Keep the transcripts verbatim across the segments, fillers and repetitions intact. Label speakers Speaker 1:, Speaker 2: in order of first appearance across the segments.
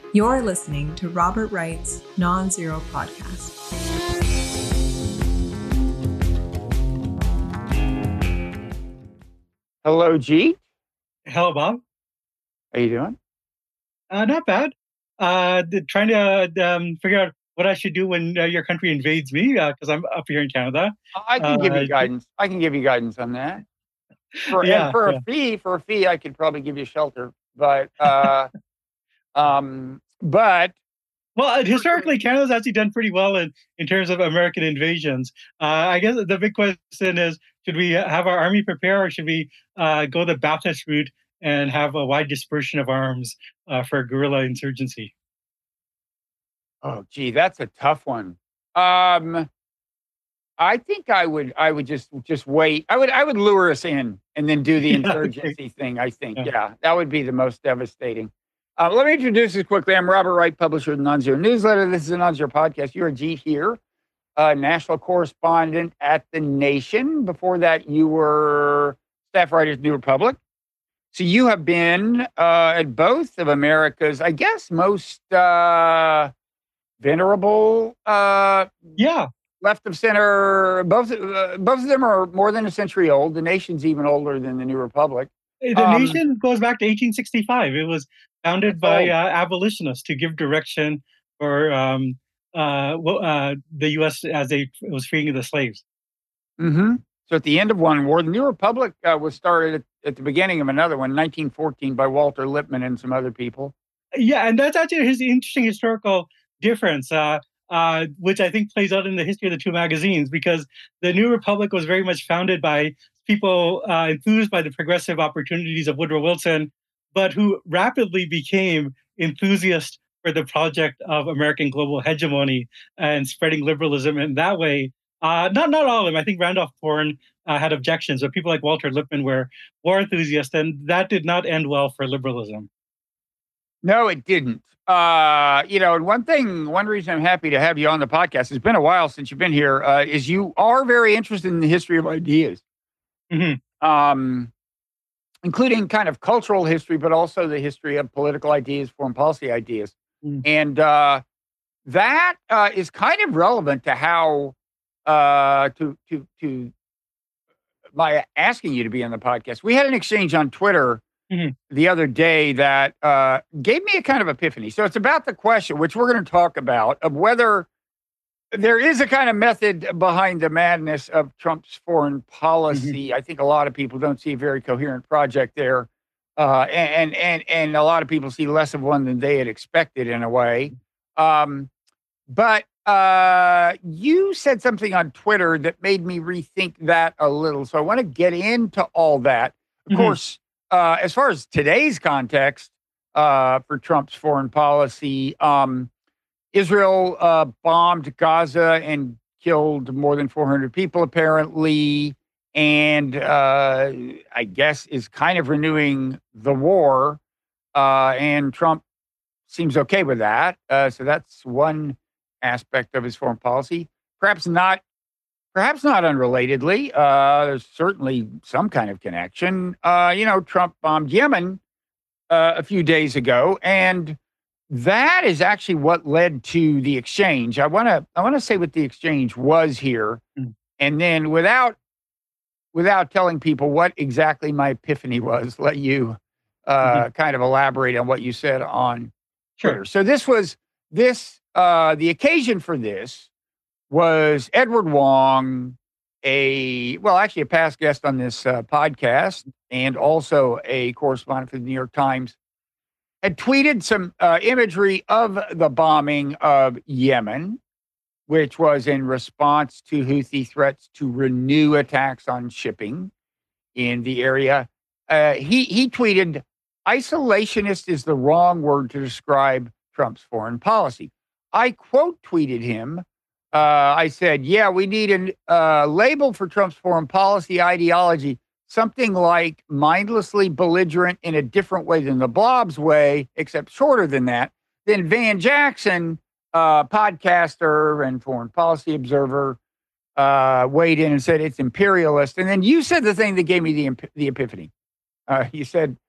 Speaker 1: You're listening to Robert Wright's Non-Zero Podcast.
Speaker 2: Hello, G.
Speaker 3: Hello, Bob.
Speaker 2: How you doing?
Speaker 3: Uh, not bad. Uh, the, trying to um, figure out what I should do when uh, your country invades me, because uh, I'm up here in Canada.
Speaker 2: I can
Speaker 3: uh,
Speaker 2: give you guidance. I can give you guidance on that. For,
Speaker 3: yeah,
Speaker 2: and for
Speaker 3: yeah.
Speaker 2: a fee, for a fee, I could probably give you shelter. But, uh, um, but
Speaker 3: Well, historically, Canada's actually done pretty well in, in terms of American invasions. Uh, I guess the big question is, should we have our army prepare, or should we uh, go the Baptist route and have a wide dispersion of arms uh, for guerrilla insurgency?
Speaker 2: Oh, gee, that's a tough one. Um, I think I would. I would just just wait. I would. I would lure us in and then do the
Speaker 3: Yeah,
Speaker 2: insurgency
Speaker 3: okay.
Speaker 2: thing. I think.
Speaker 3: Yeah.
Speaker 2: Yeah, that would be the most devastating. Uh, let me introduce this quickly. I'm Robert Wright, publisher of the Non-Zero Newsletter. This is a Non-Zero Podcast. You're a G here, uh, national correspondent at The Nation. Before that, you were staff writer at New Republic. So you have been uh, at both of America's, I guess, most uh, venerable uh,
Speaker 3: Yeah.
Speaker 2: left of center. Both uh, both of them are more than a century old. The Nation's even older than the New Republic.
Speaker 3: The
Speaker 2: Um,
Speaker 3: Nation goes back to eighteen sixty-five. It was founded
Speaker 2: That's
Speaker 3: by
Speaker 2: old.
Speaker 3: uh, abolitionists to give direction for um, uh, well, uh, the U S as they it was freeing the slaves.
Speaker 2: Mm-hmm. So at the end of one war, the New Republic uh, was started at, at the beginning of another one, nineteen fourteen, by Walter Lippmann and some other people.
Speaker 3: Yeah, and that's actually his interesting historical difference, uh, uh, which I think plays out in the history of the two magazines, because the New Republic was very much founded by people uh, enthused by the progressive opportunities of Woodrow Wilson, but who rapidly became enthusiasts for the project of American global hegemony and spreading liberalism in that way. Uh, not not all of them. I think Randolph Bourne uh, had objections, but people like Walter Lippmann were war enthusiasts, and that did not end well for liberalism.
Speaker 2: No, it didn't. Uh, you know, and one thing, one reason I'm happy to have you on the podcast, it's been a while since you've been here, uh, is you are very interested in the history of ideas,
Speaker 3: Mm-hmm.
Speaker 2: um, including kind of cultural history, but also the history of political ideas, foreign policy ideas.
Speaker 3: Mm.
Speaker 2: And uh, that uh, is kind of relevant to how, uh, to, to, to my asking you to be on the podcast. We had an exchange on Twitter
Speaker 3: Mhm.
Speaker 2: the other day that uh, gave me a kind of epiphany. So it's about the question, which we're going to talk about, of whether there is a kind of method behind the madness of Trump's foreign policy. I think a lot of people don't see a very coherent project there. Uh, and, and, and a lot of people see less of one than they had expected in a way. Um, but uh, you said something on Twitter that made me rethink that a little. So I want to get into all that. Of
Speaker 3: Mhm.
Speaker 2: course, uh, as far as today's context uh, for Trump's foreign policy, um, Israel uh, bombed Gaza and killed more than four hundred people, apparently, and uh, I guess is kind of renewing the war. Uh, and Trump seems okay with that. Uh, so that's one aspect of his foreign policy. Perhaps not, perhaps not unrelatedly. Uh, there's certainly some kind of connection. Uh, you know, Trump bombed Yemen uh, a few days ago, and that is actually what led to the exchange. I want to, I want to say what the exchange was here,
Speaker 3: Mm.
Speaker 2: and then without, without telling people what exactly my epiphany was, let you uh,
Speaker 3: Mhm.
Speaker 2: kind of elaborate on what you said on
Speaker 3: Sure.
Speaker 2: Twitter. So this was this uh, the occasion for this was Edward Wong, a well, actually a past guest on this uh, podcast, and also a correspondent for the New York Times, had tweeted some uh, imagery of the bombing of Yemen, which was in response to Houthi threats to renew attacks on shipping in the area. Uh, he he tweeted, "Isolationist is the wrong word to describe Trump's foreign policy." I quote tweeted him. Uh, I said, "Yeah, we need a uh, label for Trump's foreign policy ideology, something like mindlessly belligerent in a different way than the Blob's way, except shorter than that." Then Van Jackson, uh, podcaster and foreign policy observer, uh, weighed in and said it's imperialist. And then you said the thing that gave me the the epiphany. Uh, you said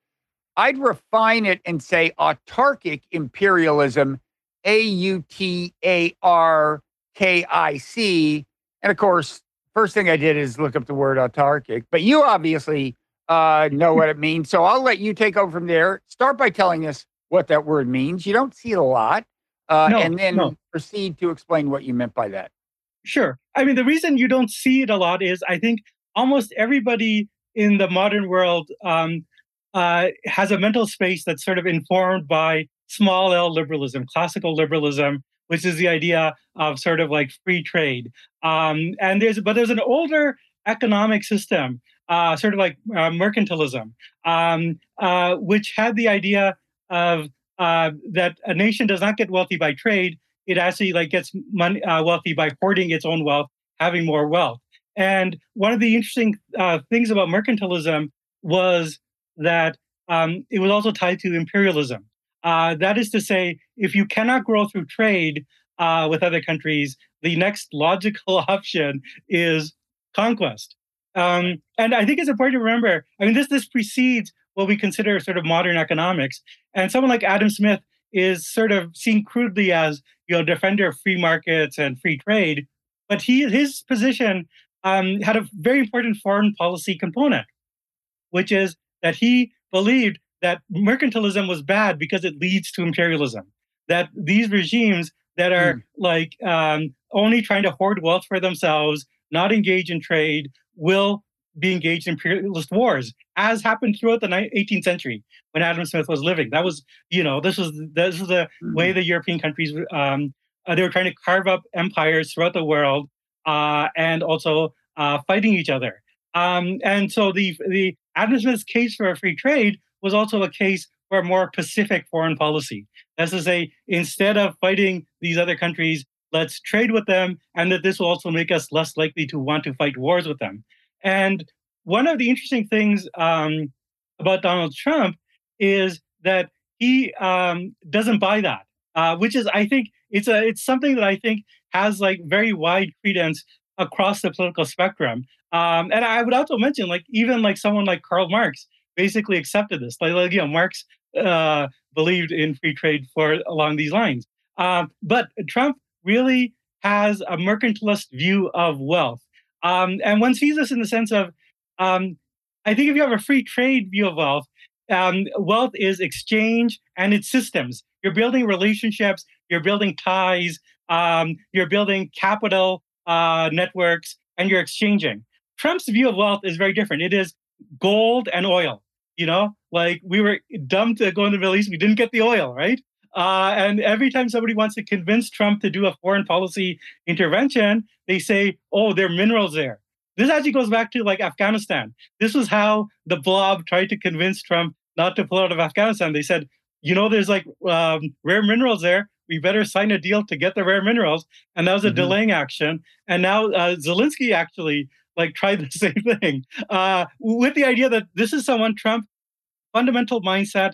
Speaker 2: I'd refine it and say autarkic imperialism, A U T A R K I C. And of course, first thing I did is look up the word autarkic, but you obviously uh, know what it means. So I'll let you take over from there. Start by telling us what that word means. You don't see it a lot. Uh,
Speaker 3: No,
Speaker 2: and then
Speaker 3: no.
Speaker 2: proceed to explain what you meant by that.
Speaker 3: Sure. I mean, the reason you don't see it a lot is I think almost everybody in the modern world um, uh, has a mental space that's sort of informed by small L liberalism, classical liberalism, which is the idea of sort of like free trade. Um, and there's, but there's an older economic system, uh, sort of like uh, mercantilism, um, uh, which had the idea of uh, that a nation does not get wealthy by trade. It actually like gets money uh, wealthy by hoarding its own wealth, having more wealth. And one of the interesting uh, things about mercantilism was that um, it was also tied to imperialism. Uh, that is to say, if you cannot grow through trade uh, with other countries, the next logical option is conquest. Um, and I think it's important to remember. I mean, this this precedes what we consider sort of modern economics. And someone like Adam Smith is sort of seen crudely as you know defender of free markets and free trade, but he his position um, had a very important foreign policy component, which is that he believed that mercantilism was bad because it leads to imperialism. That these regimes that are mm. like um, only trying to hoard wealth for themselves, not engage in trade, will be engaged in imperialist wars, as happened throughout the eighteenth century when Adam Smith was living. That was, you know, this was this was the mm. way the European countries um, uh, they were trying to carve up empires throughout the world uh, and also uh, fighting each other. Um, and so the the Adam Smith's case for free trade was also a case for a more pacific foreign policy. That's to say, instead of fighting these other countries, let's trade with them, and that this will also make us less likely to want to fight wars with them. And one of the interesting things um, about Donald Trump is that he um, doesn't buy that, uh, which is, I think, it's a it's something that I think has like very wide credence across the political spectrum. Um, and I would also mention, like, even like someone like Karl Marx basically accepted this. Like, like you know, Marx uh, believed in free trade for along these lines. Um, but Trump really has a mercantilist view of wealth. Um, and one sees this in the sense of, um, I think if you have a free trade view of wealth, um, wealth is exchange and it's systems. You're building relationships, you're building ties, um, you're building capital uh, networks, and you're exchanging. Trump's view of wealth is very different. It is gold and oil. You know, like we were dumb to go in the Middle East. We didn't get the oil, right? Uh, and every time somebody wants to convince Trump to do a foreign policy intervention, they say, oh, there are minerals there. This actually goes back to like Afghanistan. This was how the Blob tried to convince Trump not to pull out of Afghanistan. They said, you know, there's like um, rare minerals there. We better sign a deal to get the rare minerals. And that was a mm-hmm. delaying action. And now uh, Zelensky actually like tried the same thing uh, with the idea that this is someone Trump fundamental mindset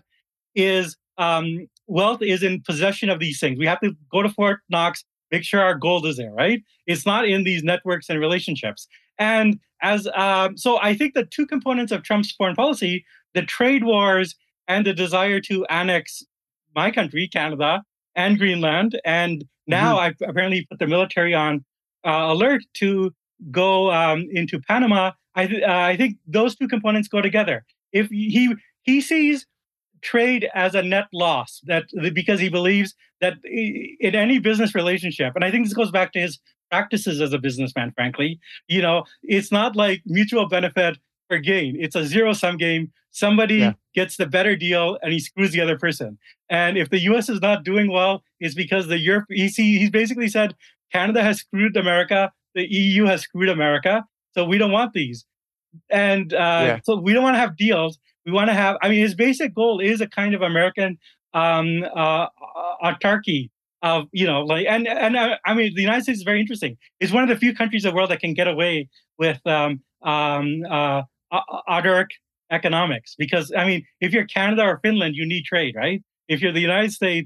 Speaker 3: is um, wealth is in possession of these things. We have to go to Fort Knox, make sure our gold is there, right? It's not in these networks and relationships. And as um, so I think the two components of Trump's foreign policy, the trade wars and the desire to annex my country, Canada, and Greenland. And now mm-hmm. I've apparently put the military on uh, alert to go um, into Panama. I, th- uh, I think those two components go together. If he he sees trade as a net loss, that because he believes that in any business relationship, and I think this goes back to his practices as a businessman, frankly, you know, it's not like mutual benefit for gain. It's a zero-sum game. Somebody yeah. gets the better deal and he screws the other person. And if the U S is not doing well, it's because the Europe, he's, he's basically said, Canada has screwed America, the E U has screwed America, so we don't want these. And uh, yeah. so we don't want to have deals. We want to have, I mean, his basic goal is a kind of American um, uh, autarky of, you know, like, and, and uh, I mean, the United States is very interesting. It's one of the few countries in the world that can get away with um, um, uh, autark economics. Because, I mean, if you're Canada or Finland, you need trade, right? If you're the United States,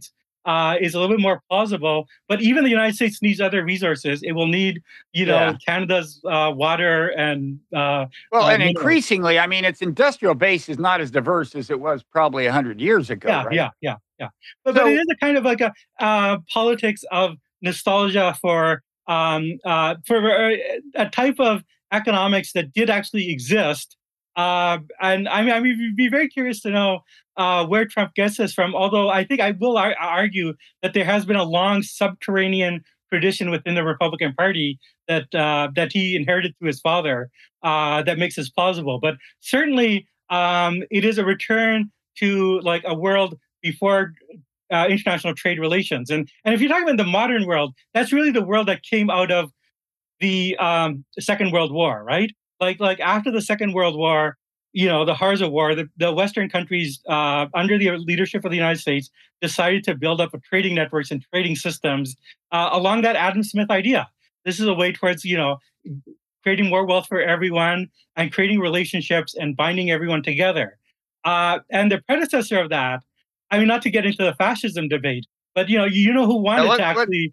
Speaker 3: uh, is a little bit more plausible. But even the United States needs other resources. It will need, you know,
Speaker 2: Yeah.
Speaker 3: Canada's uh, water and uh,
Speaker 2: Well,
Speaker 3: uh,
Speaker 2: and
Speaker 3: minerals.
Speaker 2: increasingly, I mean, its industrial base is not as diverse as it was probably a hundred years ago,
Speaker 3: Yeah,
Speaker 2: right?
Speaker 3: yeah, yeah, yeah. But but it
Speaker 2: So,
Speaker 3: is a kind of like a uh, politics of nostalgia for um, uh, for a, a type of economics that did actually exist. Uh, and I mean, I mean, we'd be very curious to know uh, where Trump gets this from. Although I think I will ar- argue that there has been a long subterranean tradition within the Republican Party that uh, that he inherited through his father uh, that makes this plausible. But certainly, um, it is a return to like a world before uh, international trade relations. And and if you're talking about the modern world, that's really the world that came out of the um, Second World War, right? Like like after the Second World War, you know, the Harza War, the, the Western countries uh, under the leadership of the United States decided to build up a trading networks and trading systems uh, along that Adam Smith idea. This is a way towards, you know, creating more wealth for everyone and creating relationships and binding everyone together. Uh, and the predecessor of that, I mean, not to get into the fascism debate, but you know, you know who
Speaker 2: now
Speaker 3: wanted
Speaker 2: let,
Speaker 3: to
Speaker 2: let,
Speaker 3: actually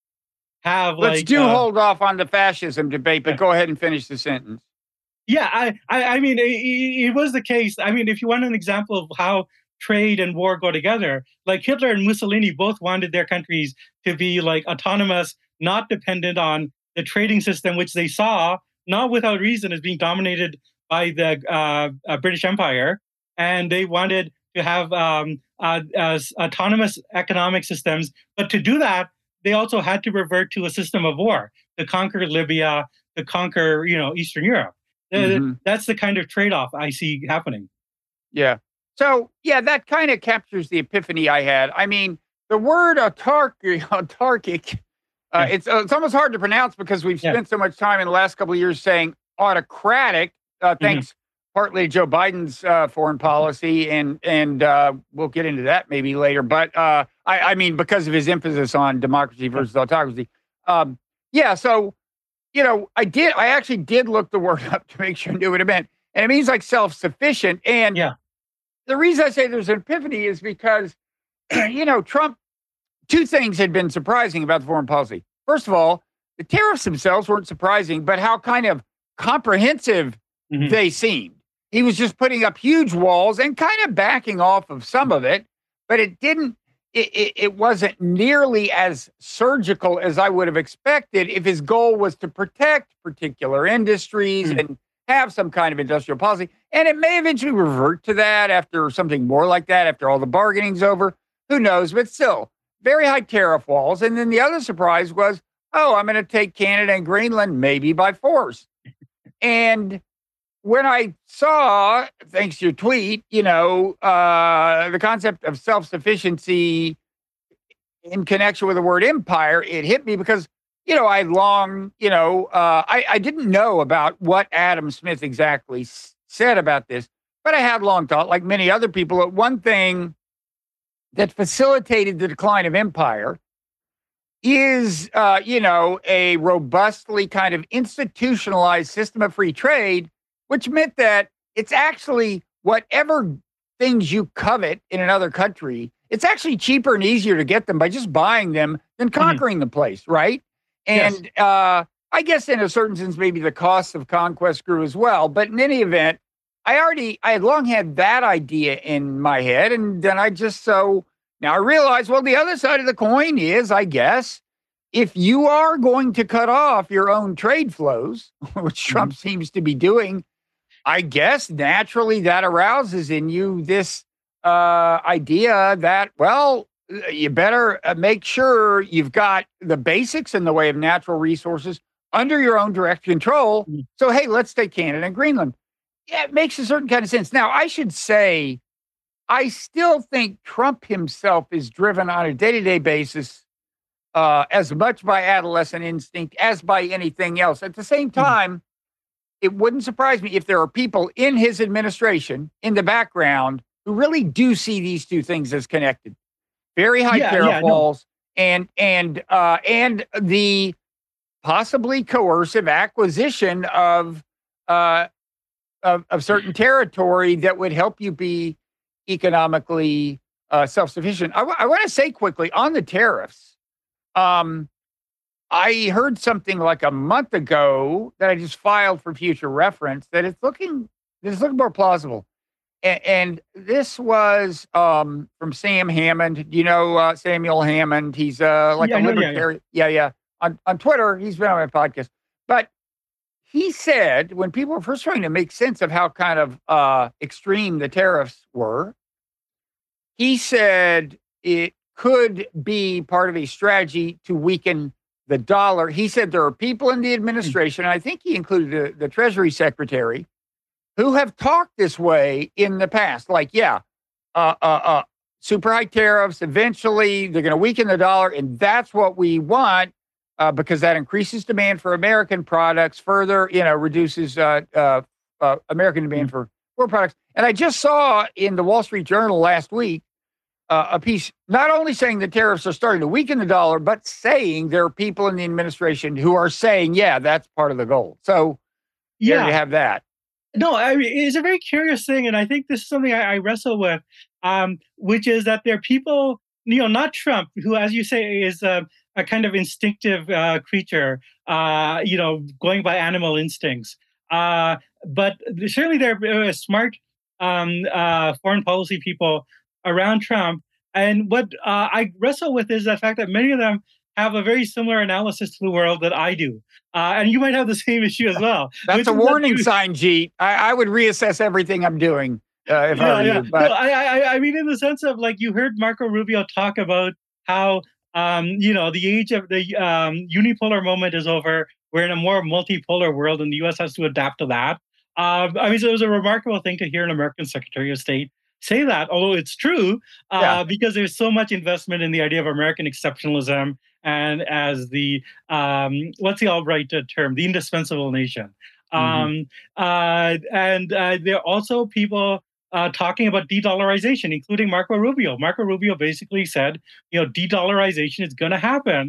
Speaker 3: have
Speaker 2: let's
Speaker 3: like,
Speaker 2: do
Speaker 3: uh,
Speaker 2: hold off on the fascism debate, but
Speaker 3: yeah,
Speaker 2: go ahead and finish the sentence.
Speaker 3: yeah. I, I, I mean, it, it was the case. I mean, if you want an example of how trade and war go together, like Hitler and Mussolini both wanted their countries to be like autonomous, not dependent on the trading system, which they saw not without reason as being dominated by the uh, uh, British Empire, and they wanted to have um, uh, uh, autonomous economic systems. But to do that, they also had to revert to a system of war to conquer Libya, to conquer, you know, Eastern Europe. Uh,
Speaker 2: Hmm.
Speaker 3: That's the kind of trade-off I see happening.
Speaker 2: Yeah. So, yeah, that kind of captures the epiphany I had. I mean, the word autark- autarkic, uh,
Speaker 3: Yeah,
Speaker 2: it's, uh, it's almost hard to pronounce because we've
Speaker 3: yeah.
Speaker 2: spent so much time in the last couple of years saying autocratic, uh,
Speaker 3: Hmm.
Speaker 2: thanks partly to Joe Biden's uh, foreign policy. And, and uh, we'll get into that maybe later. But uh, I, I mean, because of his emphasis on democracy
Speaker 3: Yeah.
Speaker 2: versus autocracy. Um, yeah. So, you know, I did, I actually did look the word up to make sure I knew what it meant. And it means like self-sufficient. And
Speaker 3: Yeah.
Speaker 2: the reason I say there's an epiphany is because, you know, Trump, two things had been surprising about the foreign policy. First of all, the tariffs themselves weren't surprising, but how kind of comprehensive
Speaker 3: Hmm.
Speaker 2: they seemed. He was just putting up huge walls and kind of backing off of some of it, but it didn't, it, it, it wasn't nearly as surgical as I would have expected if his goal was to protect particular industries
Speaker 3: Hmm.
Speaker 2: and have some kind of industrial policy. And it may eventually revert to that after something more like that, after all the bargaining's over. Who knows? But still, very high tariff walls. And then the other surprise was, oh, I'm going to take Canada and Greenland maybe by force. And when I saw, thanks to your tweet, you know, uh, the concept of self-sufficiency in connection with the word empire, it hit me because, you know, I long, you know, uh, I, I didn't know about what Adam Smith exactly s- said about this, but I had long thought, like many other people, that one thing that facilitated the decline of empire is, uh, you know, a robustly kind of institutionalized system of free trade, which meant that it's actually whatever things you covet in another country, it's actually cheaper and easier to get them by just buying them than
Speaker 3: Hmm.
Speaker 2: conquering the place, right?
Speaker 3: Yes.
Speaker 2: And uh, I guess in a certain sense, maybe the cost of conquest grew as well. But in any event, I already, I had long had that idea in my head. And then I just so, now I realize, well, the other side of the coin is, I guess, if you are going to cut off your own trade flows, which
Speaker 3: Hmm.
Speaker 2: Trump seems to be doing, I guess naturally that arouses in you this uh, idea that, well, uh, you better uh, make sure you've got the basics in the way of natural resources under your own direct control.
Speaker 3: Hmm.
Speaker 2: So, hey, let's take Canada and Greenland. Yeah, it makes a certain kind of sense. Now, I should say, I still think Trump himself is driven on a day to day basis uh, as much by adolescent instinct as by anything else. At the same
Speaker 3: Hmm.
Speaker 2: time, it wouldn't surprise me if there are people in his administration in the background who really do see these two things as connected. Very high
Speaker 3: Yeah.
Speaker 2: tariff
Speaker 3: Yeah. No.
Speaker 2: walls and and uh, and the possibly coercive acquisition of uh, of, of certain territory that would help you be economically uh, self-sufficient. I, w- I want to say quickly on the tariffs. Um, I heard something like a month ago that I just filed for future reference that it's looking it's looking more plausible. And, and this was um, from Sam Hammond. Do you know uh, Samuel Hammond? He's uh, like
Speaker 3: Yeah,
Speaker 2: a
Speaker 3: I know. Yeah, yeah.
Speaker 2: libertarian. Yeah, yeah. On on Twitter, he's been on my podcast. But he said when people were first trying to make sense of how kind of uh, extreme the tariffs were, he said it could be part of a strategy to weaken the dollar. He said there are people in the administration, and I think he included the, the Treasury Secretary, who have talked this way in the past. Like, yeah, uh, uh, uh, super high tariffs, eventually they're going to weaken the dollar, and that's what we want uh, because that increases demand for American products, further, you know, reduces uh, uh, uh, American demand for world products. And I just saw in the Wall Street Journal last week Uh, a piece not only saying the tariffs are starting to weaken the dollar, but saying there are people in the administration who are saying, yeah, that's part of the goal. So yeah, there you have that.
Speaker 3: No, I mean, it's a very curious thing. And I think this is something I, I wrestle with, um, which is that there are people, you know, not Trump, who, as you say, is a, a kind of instinctive uh, creature, uh, you know, going by animal instincts. Uh, but certainly there are uh, smart um, uh, foreign policy people around Trump. And what uh, I wrestle with is the fact that many of them have a very similar analysis to the world that I do. Uh, and you might have the same issue as well.
Speaker 2: That's a warning you, sign, Jeet. I, I would reassess everything I'm doing uh, if
Speaker 3: yeah,
Speaker 2: I were
Speaker 3: yeah.
Speaker 2: you. But
Speaker 3: no, I, I, I mean, in the sense of, like, you heard Marco Rubio talk about how, um, you know, the age of the um, unipolar moment is over. We're in a more multipolar world, and the U S has to adapt to that. Um, I mean, so it was a remarkable thing to hear an American Secretary of State say that, although it's true, uh, yeah. because there's so much investment in the idea of American exceptionalism and as the, um, what's the Albright term, the indispensable nation. Mm-hmm. Um, uh, and uh, there are also people uh, talking about de-dollarization, including Marco Rubio. Marco Rubio basically said, you know, de-dollarization is going to happen,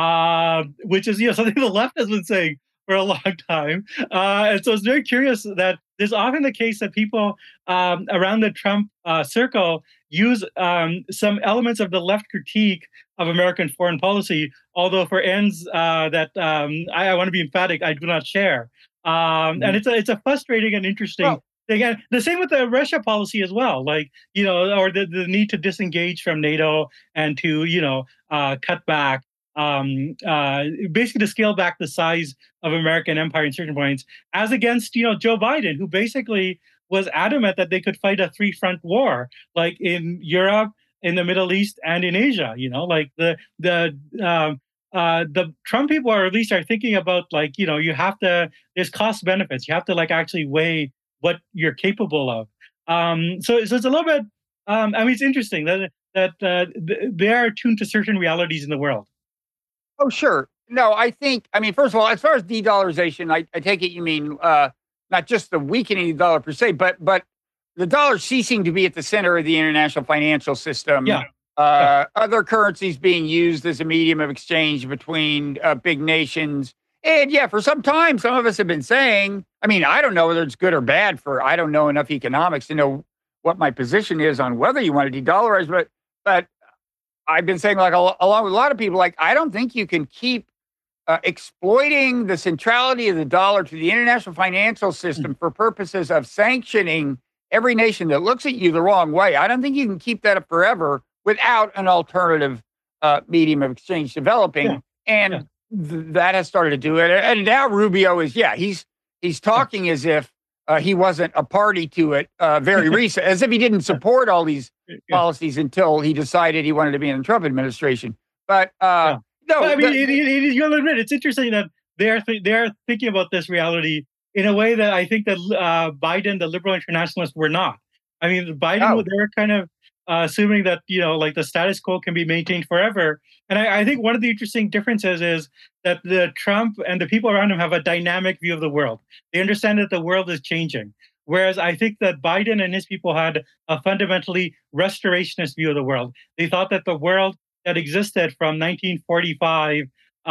Speaker 3: uh, which is, you know, something the left has been saying for a long time. Uh, and so it's very curious that there's often the case that people um, around the Trump uh, circle use um, some elements of the left critique of American foreign policy, although for ends uh, that um, I, I want to be emphatic, I do not share. Um, mm-hmm. And it's a, it's a frustrating and interesting well, thing. And the same with the Russia policy as well, like, you know, or the, the need to disengage from NATO and to, you know, uh, cut back. Um, uh, basically to scale back the size of American empire in certain points, as against, you know, Joe Biden, who basically was adamant that they could fight a three-front war, like in Europe, in the Middle East, and in Asia. You know, like the the um, uh, the Trump people are at least are thinking about, like, you know, you have to, there's cost benefits. You have to, like, actually weigh what you're capable of. Um, so, so it's a little bit. Um, I mean, it's interesting that that uh, they are attuned to certain realities in the world.
Speaker 2: Oh, sure. No, I think, I mean, first of all, as far as de-dollarization, I, I take it you mean uh, not just the weakening of the dollar per se, but but the dollar ceasing to be at the center of the international financial system.
Speaker 3: Yeah.
Speaker 2: Uh,
Speaker 3: yeah.
Speaker 2: Other currencies being used as a medium of exchange between uh, big nations. And yeah, for some time, some of us have been saying, I mean, I don't know whether it's good or bad for, I don't know enough economics to know what my position is on whether you want to de-dollarize, but but I've been saying, like, along with a lot of people, like, I don't think you can keep uh, exploiting the centrality of the dollar to the international financial system mm-hmm. for purposes of sanctioning every nation that looks at you the wrong way. I don't think you can keep that up forever without an alternative uh, medium of exchange developing. Yeah. And yeah. Th- that has started to do it. And now Rubio is, yeah, he's he's talking as if uh, he wasn't a party to it uh, very recent, as if he didn't support all these yeah. policies until he decided he wanted to be in the Trump administration. But uh,
Speaker 3: yeah.
Speaker 2: no,
Speaker 3: but, I mean,
Speaker 2: the,
Speaker 3: it, it, it, you'll admit it's interesting that they're th- they're thinking about this reality in a way that I think that uh, Biden, the liberal internationalists, were not. I mean, Biden, oh. they were kind of uh, assuming that, you know, like, the status quo can be maintained forever. And I, I think one of the interesting differences is that the Trump and the people around him have a dynamic view of the world. They understand that the world is changing. Whereas I think that Biden and his people had a fundamentally restorationist view of the world. They thought that the world that existed from nineteen forty-five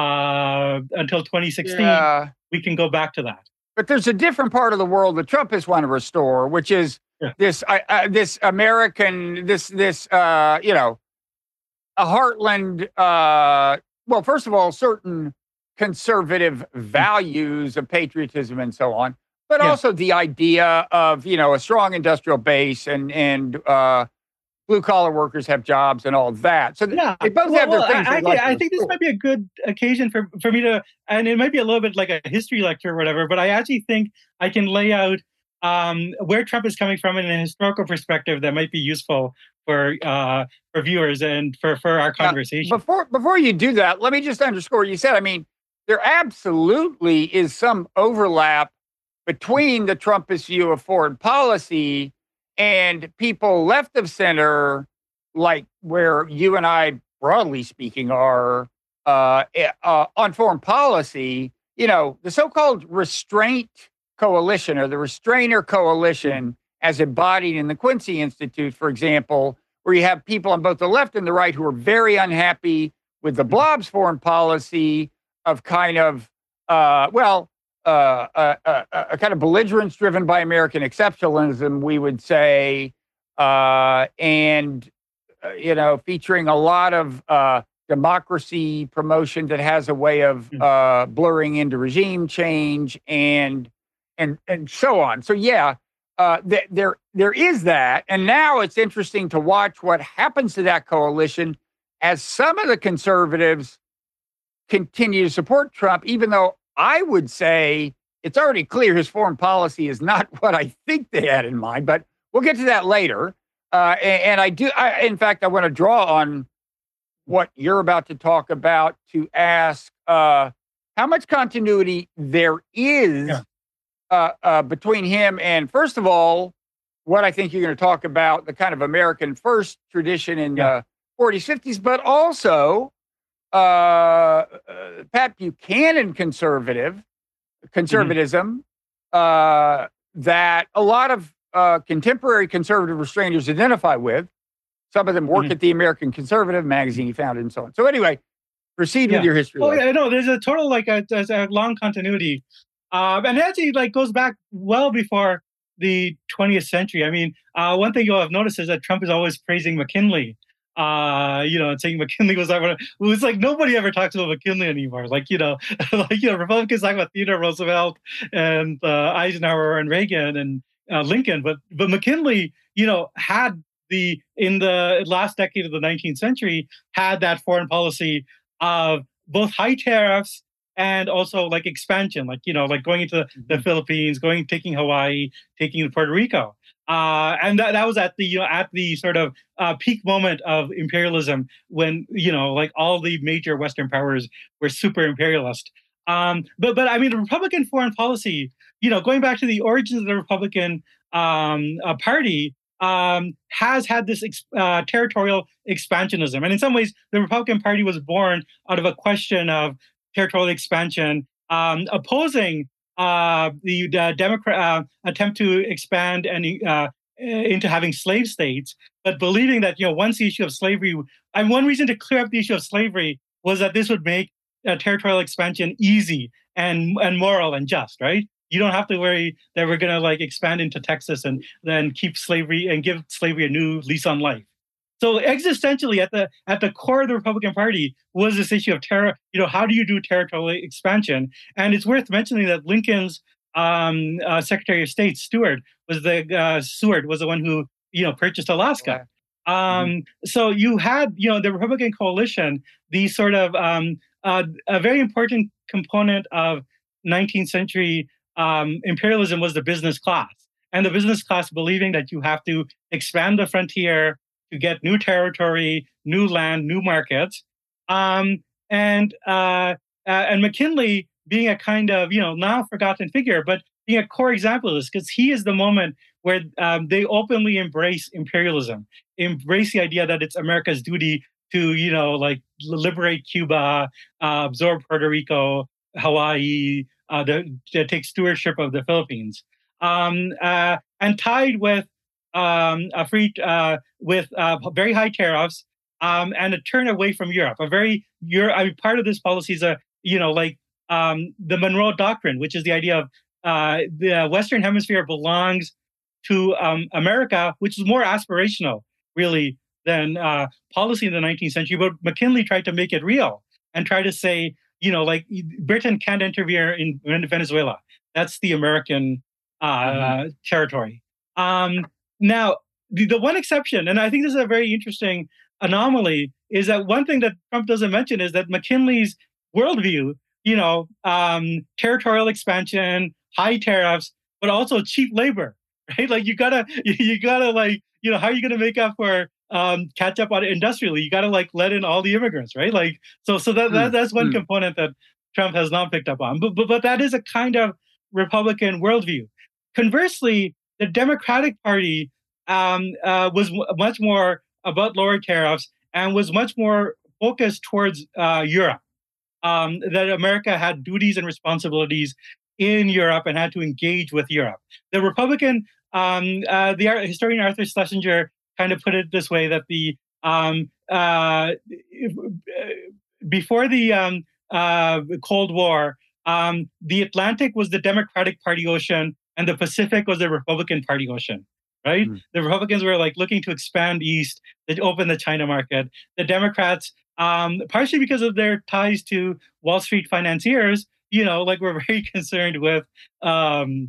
Speaker 3: uh, until twenty sixteen, yeah. we can go back to that.
Speaker 2: But there's a different part of the world that Trumpists want to restore, which is
Speaker 3: Yeah.
Speaker 2: this uh, uh, this American this this uh, you know a heartland. Uh, well, first of all, certain conservative values of patriotism and so on, but
Speaker 3: Yeah.
Speaker 2: also the idea of you know a strong industrial base and and uh, blue collar workers have jobs and all that. So th-
Speaker 3: Yeah,
Speaker 2: they both
Speaker 3: well,
Speaker 2: have their
Speaker 3: well,
Speaker 2: things
Speaker 3: I,
Speaker 2: they
Speaker 3: I,
Speaker 2: like
Speaker 3: think,
Speaker 2: to
Speaker 3: I think this
Speaker 2: restore.
Speaker 3: might be a good occasion for, for me to, and it might be a little bit like a history lecture or whatever, but I actually think I can lay out um, where Trump is coming from in a historical perspective that might be useful for uh, for viewers and for, for our
Speaker 2: Now,
Speaker 3: conversation.
Speaker 2: before before you do that, let me just underscore what you said. I mean, there absolutely is some overlap between the Trumpist view of foreign policy and people left of center, like where you and I, broadly speaking, are uh, eh, uh, on foreign policy. You know, the so-called restraint coalition or the restrainer coalition, as embodied in the Quincy Institute, for example, where you have people on both the left and the right who are very unhappy with the blob's foreign policy of kind of, uh, well, uh, a, a, a kind of belligerence driven by American exceptionalism, we would say, uh, and, uh, you know, featuring a lot of uh, democracy promotion that has a way of uh, blurring into regime change and and and so on. So, yeah, uh, th- there there is that. And now it's interesting to watch what happens to that coalition as some of the conservatives continue to support Trump, even though I would say it's already clear his foreign policy is not what I think they had in mind. But we'll get to that later. Uh, and, and I do, I, in fact, I want to draw on what you're about to talk about to ask uh, how much continuity there is
Speaker 3: Yeah.
Speaker 2: uh, uh, between him and, first of all, what I think you're going to talk about, the kind of American first tradition in
Speaker 3: Yeah.
Speaker 2: the forties, fifties, but also uh, uh, Pat Buchanan conservative conservatism uh, that a lot of uh, contemporary conservative restrainers identify with. Some of them work
Speaker 3: Mhm.
Speaker 2: at the American Conservative magazine he founded and so on. So anyway, proceed
Speaker 3: Yeah.
Speaker 2: with your history.
Speaker 3: Oh
Speaker 2: lesson.
Speaker 3: yeah, no, there's a total like a, there's a long continuity, um, and it actually like goes back well before the twentieth century. I mean, uh, one thing you'll have noticed is that Trump is always praising McKinley. Uh, you know, and saying McKinley was like, it was like nobody ever talks about McKinley anymore. Like you know, like you know, Republicans talk about Theodore Roosevelt and uh, Eisenhower and Reagan and uh, Lincoln, but but McKinley, you know, had the in the last decade of the nineteenth century had that foreign policy of both high tariffs and also like expansion, like, you know, like going into the Philippines, going, taking Hawaii, taking Puerto Rico. Uh, and that, that was at the, you know, at the sort of uh, peak moment of imperialism when, you know, like all the major Western powers were super imperialist. Um, but, but I mean, the Republican foreign policy, you know, going back to the origins of the Republican um, uh, Party, um, has had this ex- uh, territorial expansionism. And in some ways, the Republican Party was born out of a question of territorial expansion, um, opposing uh, the uh, Democrat uh, attempt to expand and uh, into having slave states, but believing that, you know, once the issue of slavery, and one reason to clear up the issue of slavery was that this would make uh, territorial expansion easy and and moral and just, right? You don't have to worry that we're going to like expand into Texas and then keep slavery and give slavery a new lease on life. So existentially, at the at the core of the Republican Party was this issue of terror. You know, how do you do territorial expansion? And it's worth mentioning that Lincoln's um, uh, Secretary of State Stewart was the uh, Seward was the one who you know purchased Alaska. Um, mm-hmm. So you had you know the Republican coalition, the sort of um, uh, a very important component of nineteenth century um, imperialism was the business class, and the business class believing that you have to expand the frontier to get new territory, new land, new markets, um, and uh, uh, and McKinley being a kind of you know now forgotten figure, but being a core example of this because he is the moment where um, they openly embrace imperialism, embrace the idea that it's America's duty to you know like liberate Cuba, uh, absorb Puerto Rico, Hawaii, uh, the, to take stewardship of the Philippines, um, uh, and tied with um, a free uh, with uh, very high tariffs um, and a turn away from Europe. A very Euro- I mean, part of this policy is a you know like um, the Monroe Doctrine, which is the idea of uh, the Western Hemisphere belongs to um, America, which is more aspirational, really, than uh, policy in the nineteenth century. But McKinley tried to make it real and try to say, you know, like Britain can't interfere in Venezuela. That's the American uh, mm-hmm. territory. Um, now, the, the one exception, and I think this is a very interesting anomaly, is that one thing that Trump doesn't mention is that McKinley's worldview, you know, um, territorial expansion, high tariffs, but also cheap labor, right? Like you gotta, you gotta like, you know, how are you gonna make up for um, catch up on it industrially? You gotta like let in all the immigrants, right? Like, so, so that, that that's one mm. component that Trump has not picked up on. But, but, but that is a kind of Republican worldview. Conversely, the Democratic Party um, uh, was w- much more about lower tariffs and was much more focused towards uh, Europe. Um, that America had duties and responsibilities in Europe and had to engage with Europe. The Republican, um, uh, the historian Arthur Schlesinger kind of put it this way, that the um, uh, before the um, uh, Cold War, um, the Atlantic was the Democratic Party ocean and the Pacific was the Republican Party ocean. Right? Mm. The Republicans were like looking to expand east, to open the China market. The Democrats, um, partially because of their ties to Wall Street financiers, you know, like were very concerned with um,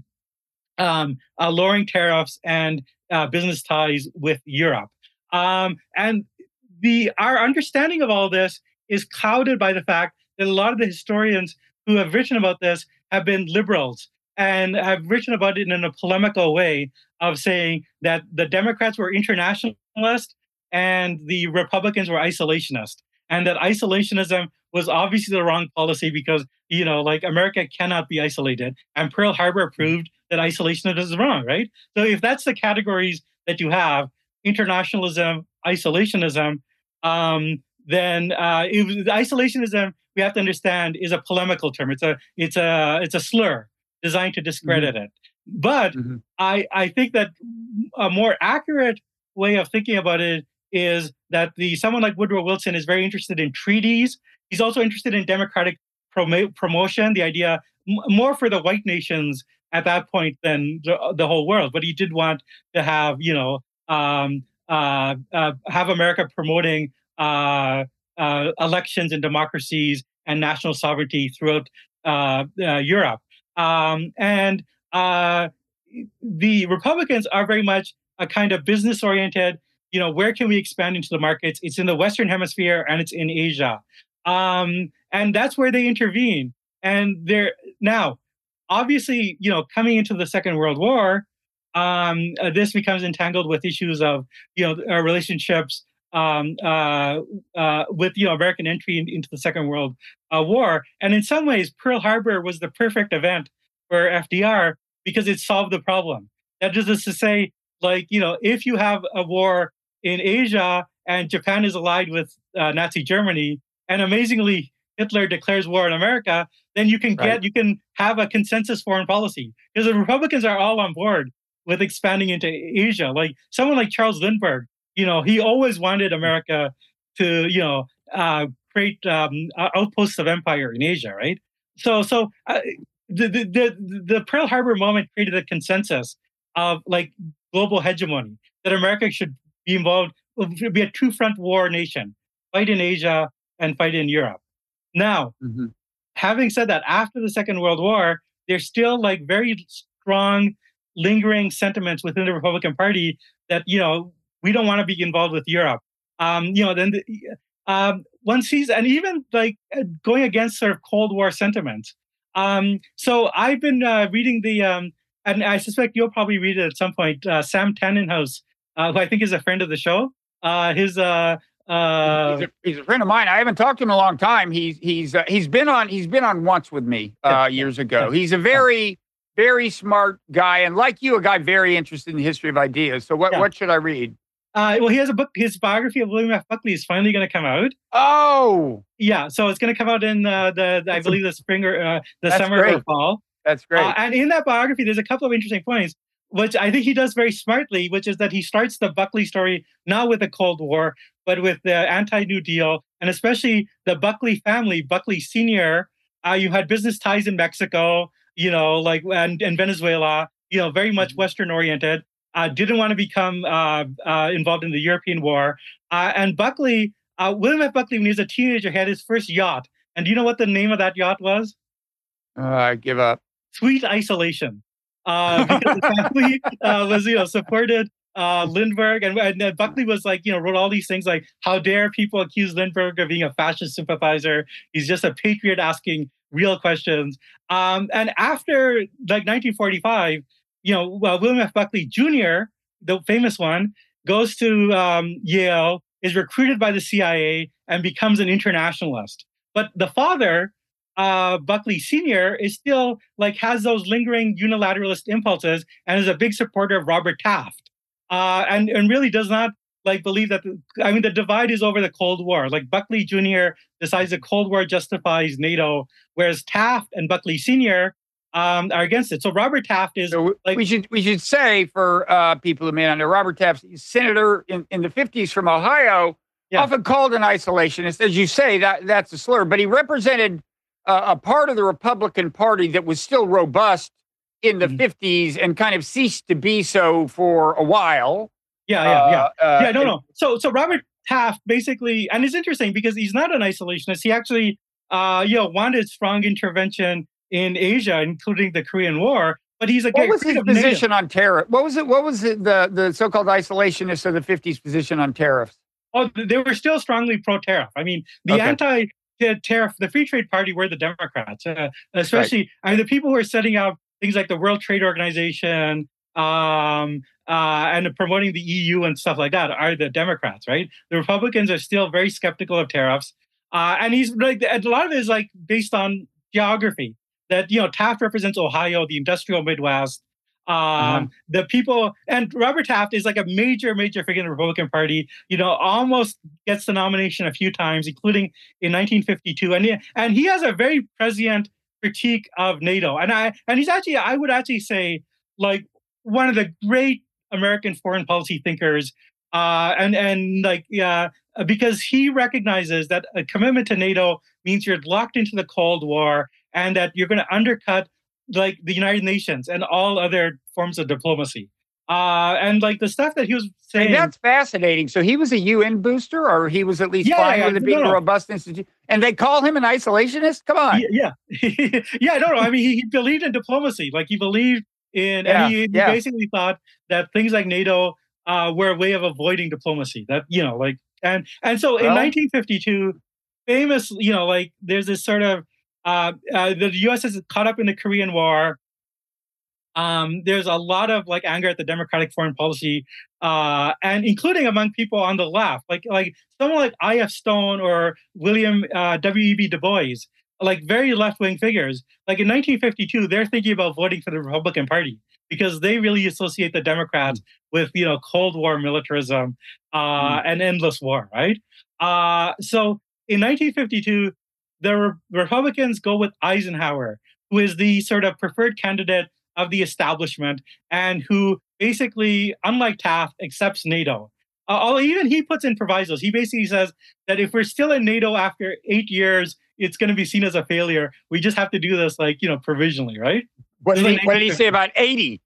Speaker 3: um, uh, lowering tariffs and uh, business ties with Europe. Um, and the our understanding of all this is clouded by the fact that a lot of the historians who have written about this have been liberals and have written about it in a polemical way of saying that the Democrats were internationalist and the Republicans were isolationist, and that isolationism was obviously the wrong policy because, you know, like America cannot be isolated. And Pearl Harbor proved that isolationism is wrong, right? So if that's the categories that you have, internationalism, isolationism, um, then uh, it, isolationism, we have to understand, is a polemical term. It's a it's a it's a slur designed to discredit mm-hmm. it. But mm-hmm. I, I think that a more accurate way of thinking about it is that the someone like Woodrow Wilson is very interested in treaties. He's also interested in democratic prom- promotion, the idea m- more for the white nations at that point than the, the whole world. But he did want to have, you know, um, uh, uh, have America promoting uh, uh, elections and democracies and national sovereignty throughout uh, uh, Europe. Um, and uh, the Republicans are very much a kind of business-oriented, you know, where can we expand into the markets? It's in the Western Hemisphere and it's in Asia. Um, and that's where they intervene. And they're now, obviously, you know, coming into the Second World War, um, uh, this becomes entangled with issues of, you know, our relationships um, uh, uh, with, you know, American entry in, into the Second World uh, War. And in some ways, Pearl Harbor was the perfect event for F D R because it solved the problem. That is to say, like, you know, if you have a war in Asia and Japan is allied with uh, Nazi Germany, and amazingly Hitler declares war on America, then you can get, right. you can have a consensus foreign policy. Because the Republicans are all on board with expanding into Asia. Like someone like Charles Lindbergh, you know, he always wanted America to, you know, uh, create um, outposts of empire in Asia, right? So, so uh, the, the the the Pearl Harbor moment created a consensus of like global hegemony, that America should be involved, be a two-front war nation, fight in Asia and fight in Europe. Now, mm-hmm. having said that, after the Second World War, there's still like very strong, lingering sentiments within the Republican Party that, you know, we don't want to be involved with Europe. Um, you know, then the, um, one sees, and even like going against sort of Cold War sentiments. Um, so I've been uh, reading the, um, and I suspect you'll probably read it at some point, uh, Sam Tannenhouse, uh, who I think is a friend of the show. Uh, his uh, uh,
Speaker 2: he's, a, he's a friend of mine. I haven't talked to him in a long time. He's he's uh, he's been on he's been on once with me uh, yeah. years ago. He's a very very smart guy, and like you, a guy very interested in the history of ideas. So what yeah. what should I read?
Speaker 3: Uh, well, he has a book. His biography of William F. Buckley is finally going to come out.
Speaker 2: Oh,
Speaker 3: yeah. So it's going to come out in uh, the, the I believe the spring or uh, the
Speaker 2: That's
Speaker 3: summer
Speaker 2: great.
Speaker 3: or fall.
Speaker 2: That's great.
Speaker 3: Uh, and in that biography, there's a couple of interesting points, which I think he does very smartly, which is that he starts the Buckley story not with the Cold War, but with the anti-New Deal, and especially the Buckley family, Buckley Senior. Uh, you had business ties in Mexico, you know, like and, and Venezuela, you know, very much mm-hmm. Western oriented. uh, didn't want to become uh, uh, involved in the European War. Uh, and Buckley, uh, William F. Buckley, when he was a teenager, had his first yacht. And do you know what the name of that yacht was?
Speaker 2: Uh, I give up.
Speaker 3: Sweet Isolation. Uh, because the family uh, was, you know, supported uh, Lindbergh, and, and uh, Buckley was like, you know, wrote all these things like, how dare people accuse Lindbergh of being a fascist sympathizer? He's just a patriot asking real questions. Um, and after like nineteen forty-five, you know, uh, William F. Buckley Junior, the famous one, goes to um, Yale, is recruited by the C I A, and becomes an internationalist. But the father, uh, Buckley Senior, is still like has those lingering unilateralist impulses and is a big supporter of Robert Taft, uh, and and really does not like believe that. The, I mean, the divide is over the Cold War. Like Buckley Junior decides the Cold War justifies NATO, whereas Taft and Buckley Senior um, are against it. So Robert Taft is
Speaker 2: so
Speaker 3: like
Speaker 2: we should we should say for uh, people who may not know, Robert Taft, senator in, in the fifties from Ohio, yeah. often called an isolationist, as you say. That that's a slur, but he represented uh, a part of the Republican Party that was still robust in the mm-hmm. fifties and kind of ceased to be so for a while.
Speaker 3: Yeah, yeah, yeah, uh, uh, yeah. No, no. So, so Robert Taft basically, and it's interesting because he's not an isolationist. He actually, uh, you know, wanted strong intervention in Asia, including the Korean War. But he's a
Speaker 2: what was his position on tariff? What was it? What was it, the the so-called isolationists of the fifties position on tariffs?
Speaker 3: Oh, they were still strongly pro-tariff. I mean, the okay. anti-tariff, the Free Trade Party were the Democrats, uh, especially. Right. I mean, the people who are setting up things like the World Trade Organization. Um, uh, and promoting the E U and stuff like that are the Democrats, right? The Republicans are still very skeptical of tariffs. Uh, and he's like, a lot of it is like based on geography that, you know, Taft represents Ohio, the industrial Midwest. Um, uh-huh. The people, and Robert Taft is like a major, major figure in the Republican Party, you know, almost gets the nomination a few times, including in nineteen fifty-two. And he, and he has a very prescient critique of NATO. And I, and he's actually, I would actually say, like, one of the great American foreign policy thinkers, uh, and and like yeah, because he recognizes that a commitment to NATO means you're locked into the Cold War, and that you're going to undercut like the United Nations and all other forms of diplomacy. Uh, and like the stuff that he was saying,
Speaker 2: and that's fascinating. So he was a U N booster, or he was at least
Speaker 3: yeah,
Speaker 2: fine
Speaker 3: yeah,
Speaker 2: with it being
Speaker 3: no, no.
Speaker 2: a robust institution. And they call him an isolationist. Come on,
Speaker 3: yeah, yeah, yeah. No, no. I mean, he, he believed in diplomacy. Like he believed. In,
Speaker 2: yeah,
Speaker 3: and he, he
Speaker 2: yeah.
Speaker 3: basically thought that things like NATO uh, were a way of avoiding diplomacy. That you know, like and and so well, in nineteen fifty-two, famous, you know, like there's this sort of uh, uh, the U S is caught up in the Korean War. Um, there's a lot of like anger at the Democratic foreign policy, uh, and including among people on the left, like like someone like I F Stone or William uh, W E B Du Bois. Like very left-wing figures. Like in nineteen fifty-two, they're thinking about voting for the Republican Party because they really associate the Democrats mm. with, you know, Cold War militarism uh, mm. and endless war, right? Uh, so in nineteen fifty-two, the Re- Republicans go with Eisenhower, who is the sort of preferred candidate of the establishment and who basically, unlike Taft, accepts NATO. Uh, although even he puts in provisos. He basically says that if we're still in NATO after eight years, it's going to be seen as a failure. We just have to do this, like, you know, provisionally, right?
Speaker 2: What did, he, what did he say about eighty?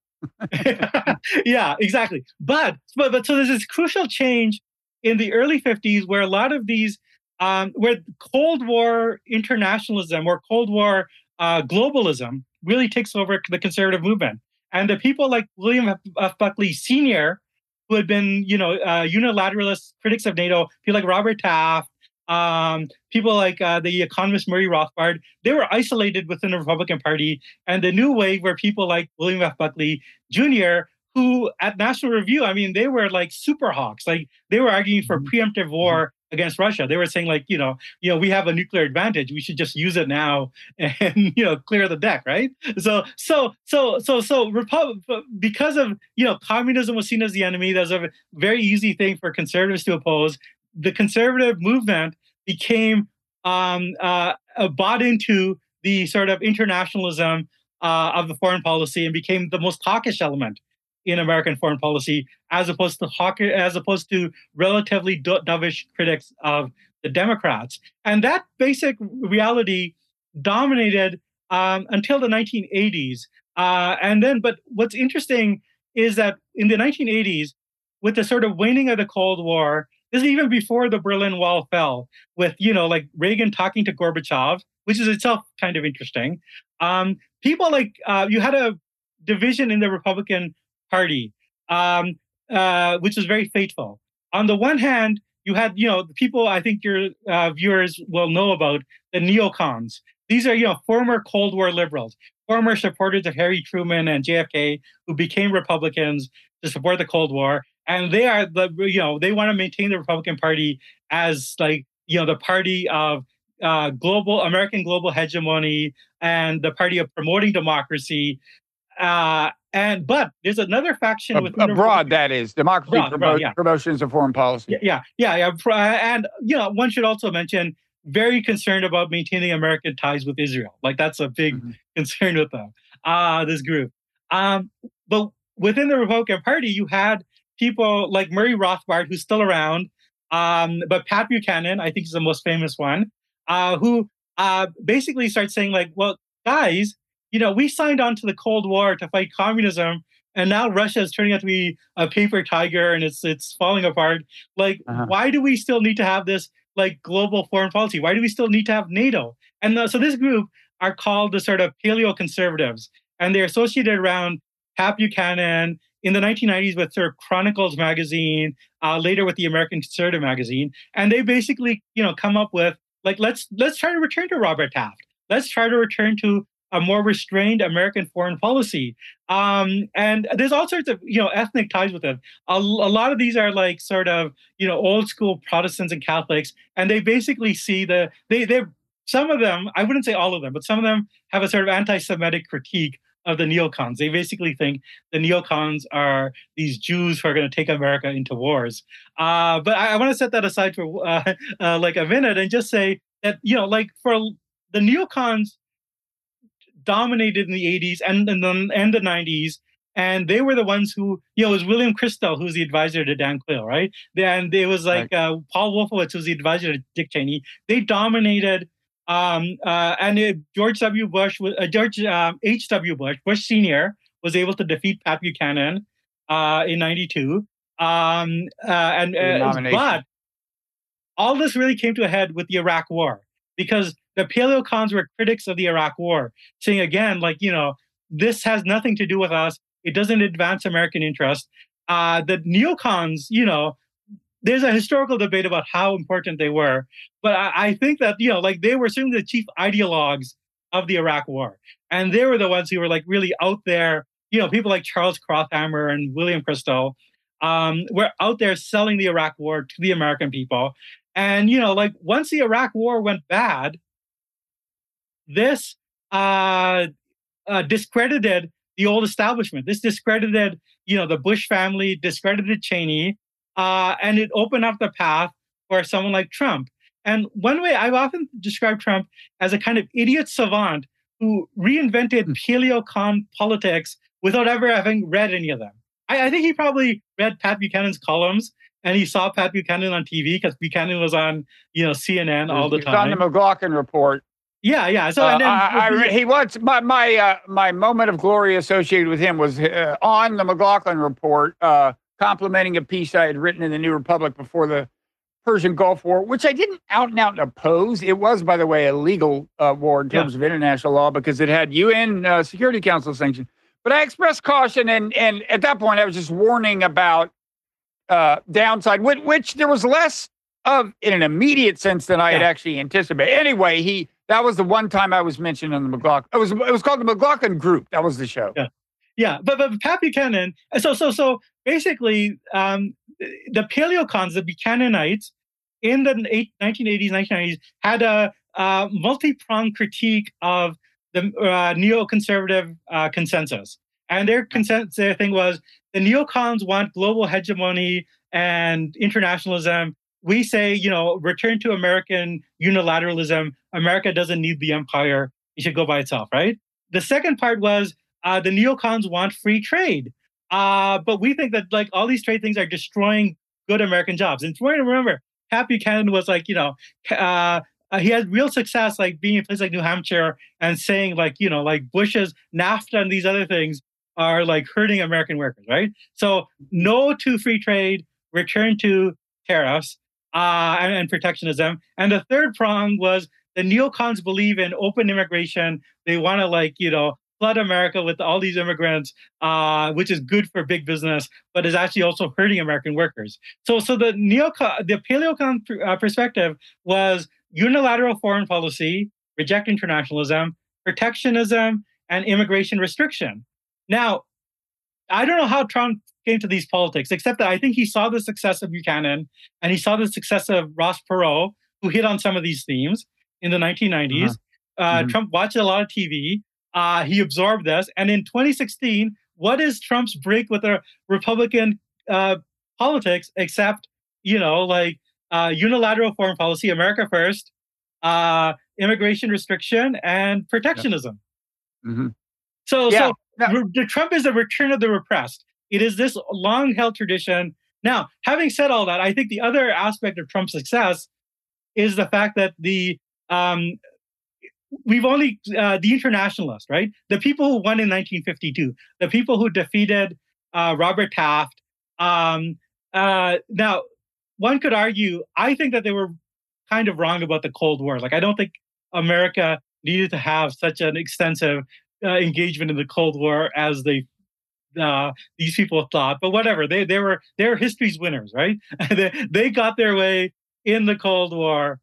Speaker 3: Yeah, exactly. But, but but so there's this crucial change in the early fifties where a lot of these, um, where Cold War internationalism or Cold War uh, globalism really takes over the conservative movement. And the people like William F. Buckley Senior, who had been, you know, uh, unilateralist critics of NATO, people like Robert Taft, Um, people like uh, the economist Murray Rothbard, they were isolated within the Republican Party. And the new wave were people like William F. Buckley Junior, who at National Review, I mean, they were like super hawks. Like they were arguing for preemptive war against Russia. They were saying like, you know, you know, we have a nuclear advantage. We should just use it now and, you know, clear the deck, right? So, so, so, so, so, Repub- because of, you know, communism was seen as the enemy. That was a very easy thing for conservatives to oppose. The conservative movement became um, uh, bought into the sort of internationalism uh, of the foreign policy and became the most hawkish element in American foreign policy, as opposed to hawk, as opposed to relatively do- dovish critics of the Democrats. And that basic reality dominated um, until the nineteen eighties. Uh, and then, but what's interesting is that in the nineteen eighties, with the sort of waning of the Cold War, this is even before the Berlin Wall fell, with, you know, like Reagan talking to Gorbachev, which is itself kind of interesting. Um, people like, uh, you had a division in the Republican Party, um, uh, which was very fateful. On the one hand, you had, you know, the people I think your uh, viewers will know about, the neocons. These are, you know, former Cold War liberals, former supporters of Harry Truman and J F K, who became Republicans to support the Cold War. And they are the, you know, they want to maintain the Republican Party as, like, you know, the party of uh, global, American global hegemony and the party of promoting democracy. Uh, and but there's another faction
Speaker 2: Ab-
Speaker 3: within
Speaker 2: abroad, that is democracy,
Speaker 3: abroad,
Speaker 2: promo-
Speaker 3: abroad, yeah.
Speaker 2: promotions of foreign policy.
Speaker 3: Yeah, yeah, yeah, yeah. And, you know, one should also mention, very concerned about maintaining American ties with Israel. Like, that's a big mm-hmm. concern with them, uh, this group. Um, but within the Republican Party, you had people like Murray Rothbard, who's still around, um, but Pat Buchanan, I think, is the most famous one, uh, who uh, basically starts saying, like, well, guys, you know, we signed on to the Cold War to fight communism, and now Russia is turning out to be a paper tiger and it's it's falling apart. Like, uh-huh. why do we still need to have this, like, global foreign policy? Why do we still need to have NATO? And uh, so this group are called the sort of paleo-conservatives, and they're associated around Pat Buchanan in the nineteen nineties with sort of Chronicles magazine, uh, later with the American Conservative magazine. And they basically, you know, come up with, like, let's let's try to return to Robert Taft. Let's try to return to a more restrained American foreign policy. Um, and there's all sorts of, you know, ethnic ties with it. A, a lot of these are like sort of, you know, old school Protestants and Catholics. And they basically see the, they, they're, some of them, I wouldn't say all of them, but some of them have a sort of anti-Semitic critique of the neocons. They basically think the neocons are these Jews who are going to take America into wars. Uh, but I, I want to set that aside for uh, uh, like a minute and just say that, you know, like for the neocons, dominated in the eighties and, and, the, and the nineties. And they were the ones who, you know, it was William Kristol, who's the advisor to Dan Quayle, right? And it was like right. uh, Paul Wolfowitz, who's the advisor to Dick Cheney. They dominated, um, uh, and it, George W. Bush, uh, George um, H W. Bush, Bush Senior, was able to defeat Pat Buchanan uh, in ninety-two. Um, uh, and uh, But all this really came to a head with the Iraq War, because the paleocons were critics of the Iraq War, saying again, like, you know, this has nothing to do with us. It doesn't advance American interest. Uh, the neocons, you know, there's a historical debate about how important they were. But I, I think that, you know, like they were certainly the chief ideologues of the Iraq War. And they were the ones who were like really out there, you know, people like Charles Krauthammer and William Kristol um, were out there selling the Iraq War to the American people. And, you know, like once the Iraq War went bad, this uh, uh, discredited the old establishment. This discredited, you know, the Bush family, discredited Cheney, uh, and it opened up the path for someone like Trump. And one way I've often described Trump as a kind of idiot savant who reinvented paleocon politics without ever having read any of them. I, I think he probably read Pat Buchanan's columns, and he saw Pat Buchanan on T V because Buchanan was on, you know, C N N all the time.
Speaker 2: On the McLaughlin Report.
Speaker 3: Yeah, yeah. So
Speaker 2: uh,
Speaker 3: and then,
Speaker 2: I, I, he was my my uh, my moment of glory associated with him was uh, on the McLaughlin Report, uh, complimenting a piece I had written in the New Republic before the Persian Gulf War, which I didn't out and out oppose. It was, by the way, a legal uh, war in terms yeah. of international law because it had U N uh, Security Council sanction. But I expressed caution, and and at that point, I was just warning about uh, downside, which, which there was less of in an immediate sense than I yeah. had actually anticipated. Anyway, he. That was the one time I was mentioned on the McLaughlin. It was it was called the McLaughlin Group. That was the show.
Speaker 3: Yeah, yeah. But but Pat Buchanan. So so so basically, um, the paleocons, the Buchananites, in the nineteen eighties, nineteen nineties, had a, a multi-pronged critique of the uh, neoconservative uh, consensus, and their consensus their thing was the neocons want global hegemony and internationalism. We say, you know, return to American unilateralism. America doesn't need the empire. It should go by itself, right? The second part was uh, the neocons want free trade. Uh, but we think that like all these trade things are destroying good American jobs. And important to remember, Pat Buchanan was like, you know, uh, uh, he had real success like being in places like New Hampshire and saying like, you know, like Bush's NAFTA and these other things are like hurting American workers, right? So no to free trade, return to tariffs uh, and, and protectionism. And the third prong was the neocons believe in open immigration. They want to like, you know, flood America with all these immigrants, uh, which is good for big business, but is actually also hurting American workers. So, so the neocon, the paleocon uh, perspective was unilateral foreign policy, reject internationalism, protectionism, and immigration restriction. Now, I don't know how Trump came to these politics, except that I think he saw the success of Buchanan and he saw the success of Ross Perot, who hit on some of these themes in the nineteen nineties. Uh-huh. Uh, mm-hmm. Trump watched a lot of T V. Uh, he absorbed this. And in twenty sixteen, what is Trump's break with the Republican uh, politics except, you know, like uh, unilateral foreign policy, America first, uh, immigration restriction, and protectionism?
Speaker 2: Yeah. Mm-hmm.
Speaker 3: So,
Speaker 2: yeah.
Speaker 3: so no. the Trump is the return of the repressed. It is this long-held tradition. Now, having said all that, I think the other aspect of Trump's success is the fact that the um, we've only uh, the internationalists, right? The people who won in nineteen fifty-two, the people who defeated uh, Robert Taft. Um, uh, now, one could argue, I think that they were kind of wrong about the Cold War. Like, I don't think America needed to have such an extensive uh, engagement in the Cold War as they uh, these people thought. But whatever, they they were they were history's winners, right? they they got their way in the Cold War.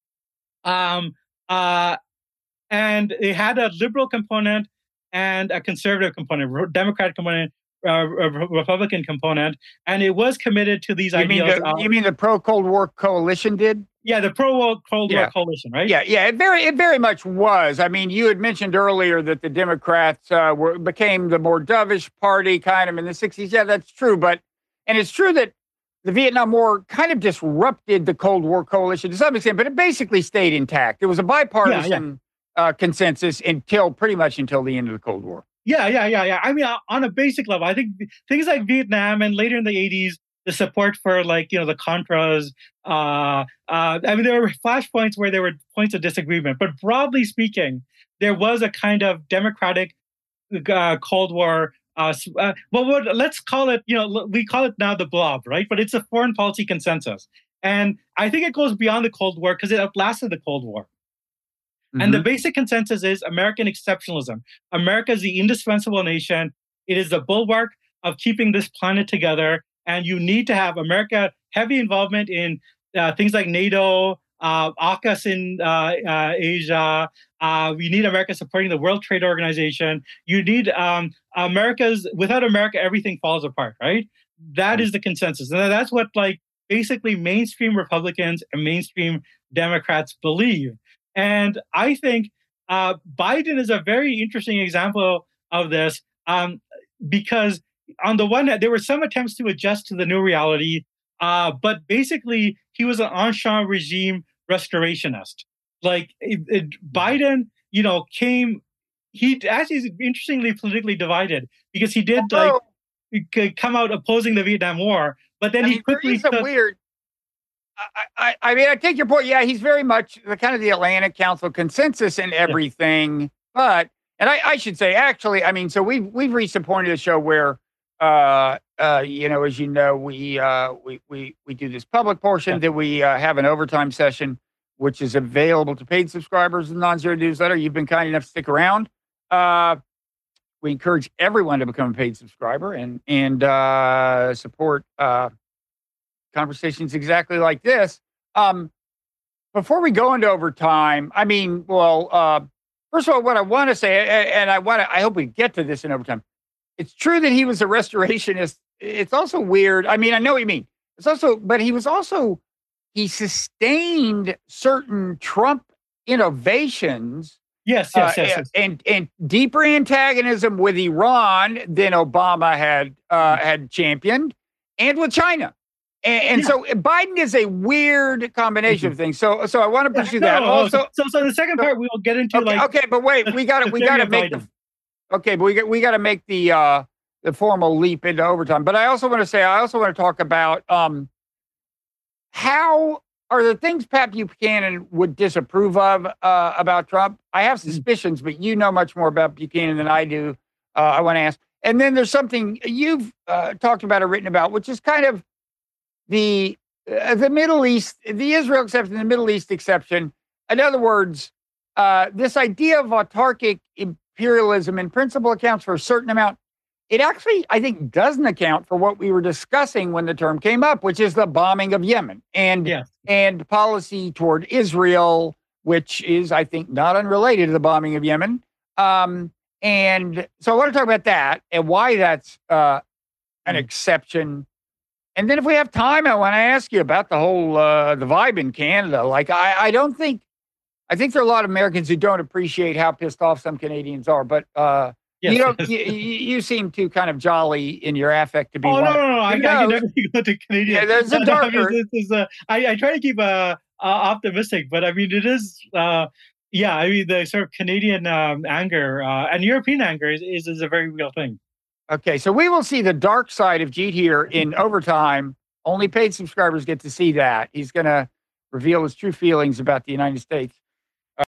Speaker 3: Um. Uh. And it had a liberal component and a conservative component, Democratic component, uh, Republican component, and it was committed to these
Speaker 2: you
Speaker 3: ideals.
Speaker 2: Mean the,
Speaker 3: of,
Speaker 2: you mean the pro-Cold War coalition did?
Speaker 3: Yeah, the pro-Cold
Speaker 2: yeah.
Speaker 3: War coalition, right?
Speaker 2: Yeah, yeah, it very, it very much was. I mean, you had mentioned earlier that the Democrats uh, were became the more dovish party, kind of in the sixties. Yeah, that's true, but and it's true that the Vietnam War kind of disrupted the Cold War coalition to some extent, but it basically stayed intact. It was a bipartisan. Yeah, yeah. Uh, consensus until pretty much until the end of the Cold War.
Speaker 3: Yeah, yeah, yeah, yeah. I mean, on a basic level, I think things like Vietnam and later in the eighties, the support for like, you know, the Contras. Uh, uh, I mean, there were flashpoints where there were points of disagreement, but broadly speaking, there was a kind of democratic uh, Cold War. Uh, uh, well, what, let's call it, you know, we call it now the blob, right? But it's a foreign policy consensus. And I think it goes beyond the Cold War because it outlasted the Cold War. And mm-hmm. the basic consensus is American exceptionalism. America is the indispensable nation. It is the bulwark of keeping this planet together. And you need to have America heavy involvement in uh, things like NATO, uh, AUKUS in uh, uh, Asia. Uh, we need America supporting the World Trade Organization. You need um, America's, without America, everything falls apart, right? That is the consensus. And that's what like basically mainstream Republicans and mainstream Democrats believe. And I think uh, Biden is a very interesting example of this um, because on the one hand, there were some attempts to adjust to the new reality, uh, but basically he was an ancien regime restorationist. Like it, it, Biden, you know, came, he actually is interestingly politically divided because he did like come out opposing the Vietnam War, but then I he mean, quickly
Speaker 2: took... weird. I, I, I mean, I take your point. Yeah, he's very much the kind of the Atlantic Council consensus and everything. Yeah. But, and I, I should say, actually, I mean, so we've we've reached a point of the show where, uh, uh, you know, as you know, we uh, we we we do this public portion, yeah. then we uh, have an overtime session, which is available to paid subscribers of the Non-Zero Newsletter. You've been kind enough to stick around. Uh, we encourage everyone to become a paid subscriber and and uh, support. Uh, conversations exactly like this. Um, before we go into overtime, I mean, well, uh, first of all, what I want to say, and I want to, I hope we get to this in overtime. It's true that he was a restorationist. It's also weird. I mean, I know what you mean. It's also, but he was also, he sustained certain Trump innovations.
Speaker 3: Yes, yes,
Speaker 2: uh,
Speaker 3: yes, yes.
Speaker 2: And and deeper antagonism with Iran than Obama had uh, had championed, and with China. And, and yeah. so Biden is a weird combination mm-hmm. of things. So, so I want to pursue yeah, no, that. Also,
Speaker 3: so, so the second part we'll get into.
Speaker 2: Okay,
Speaker 3: like
Speaker 2: okay, but wait, we got to we got to make the. Okay, but we got we got to make the uh, the formal leap into overtime. But I also want to say I also want to talk about um, how are the things Pat Buchanan would disapprove of uh, about Trump. I have suspicions, mm-hmm. but you know much more about Buchanan than I do. Uh, I want to ask. And then there's something you've uh, talked about or written about, which is kind of the uh, the Middle East, the Israel exception, the Middle East exception. In other words, uh, this idea of autarkic imperialism in principle accounts for a certain amount. It actually, I think, doesn't account for what we were discussing when the term came up, which is the bombing of Yemen and
Speaker 3: Yeah.
Speaker 2: and policy toward Israel, which is, I think, not unrelated to the bombing of Yemen. Um, and so I want to talk about that and why that's uh, an exception. And then if we have time, I want to ask you about the whole uh, the vibe in Canada. Like, I, I don't think, I think there are a lot of Americans who don't appreciate how pissed off some Canadians are, but uh,
Speaker 3: Yes,
Speaker 2: you don't.
Speaker 3: yes.
Speaker 2: You, you seem too kind of jolly in your affect to be.
Speaker 3: Oh
Speaker 2: one
Speaker 3: no,
Speaker 2: of-
Speaker 3: no, no! I, I
Speaker 2: Who
Speaker 3: can
Speaker 2: knows?
Speaker 3: never go to Canadian.
Speaker 2: Yeah, there's a
Speaker 3: I mean,
Speaker 2: darker-
Speaker 3: this is, uh, I, I try to keep uh, uh, optimistic, but I mean, it is. Uh, yeah, I mean, the sort of Canadian um, anger uh, and European anger is, is is a very real thing.
Speaker 2: Okay, so we will see the dark side of Jeet here in overtime. Only paid subscribers get to see that. He's going to reveal his true feelings about the United States.